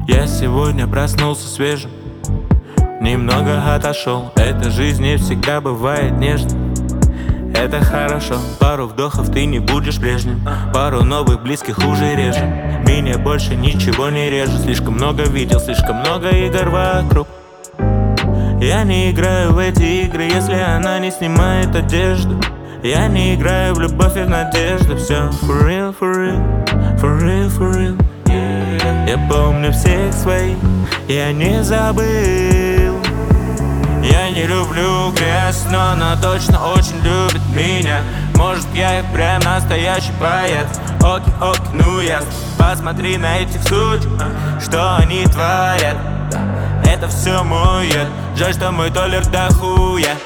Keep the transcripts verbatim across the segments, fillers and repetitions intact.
Я сегодня проснулся свежим, немного отошел. Эта жизнь не всегда бывает нежной. Это хорошо, пару вдохов ты не будешь прежним. Пару новых близких уже реже. Меня больше ничего не режет. Слишком много видел, слишком много игр вокруг. Я не играю в эти игры, если она не снимает одежду. Я не играю в любовь и в надежду. Все for real, for real, for real, for real. Я помню всех своих, я не забыл. Я не люблю грязь, но она точно очень любит меня. Может, я и прям настоящий поэт. Оки, оки, ну ясно. Посмотри на этих суть, что они творят. Это все мой яд. Жаль, что мой доллар до хуя.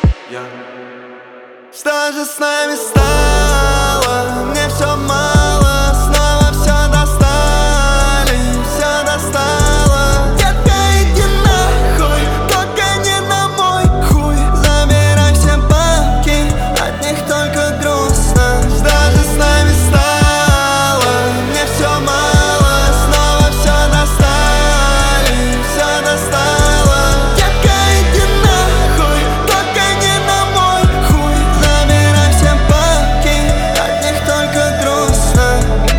Что же с нами стало? Мне все мало. Снова все достали, все достало. Детка, иди нахуй, только не на мой хуй. Забирай все бабки, от них только грустно. Что же с нами стало? Мне все мало. Снова все достали, все достало. Детка, иди нахуй, только не на мой хуй. Забирай все бабки, от них только грустно.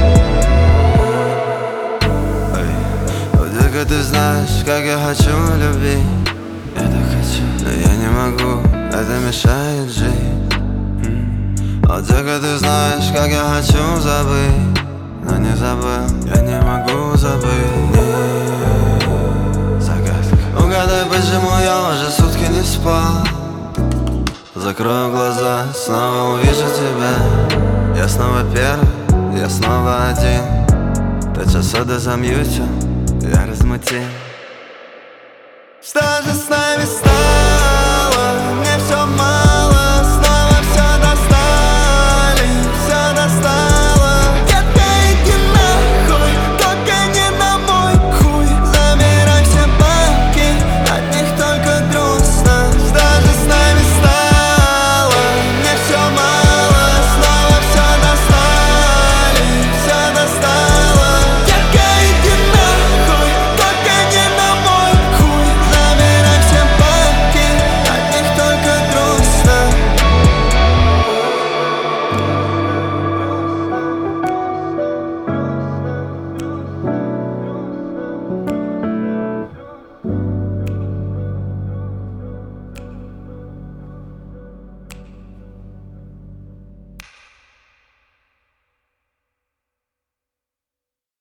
Детка, ты знаешь, как я хочу любить. Я так хочу, но я не могу, это мешает жить. О, детка, ты знаешь, как я хочу забыть, но не забыл, я не могу забыть. Не, загадка. Угадай, почему я уже сутки не спал. Закрою глаза, снова увижу тебя. Я снова первый, я снова один. Тот сода замьютил, я размутил. Что же с нами стало?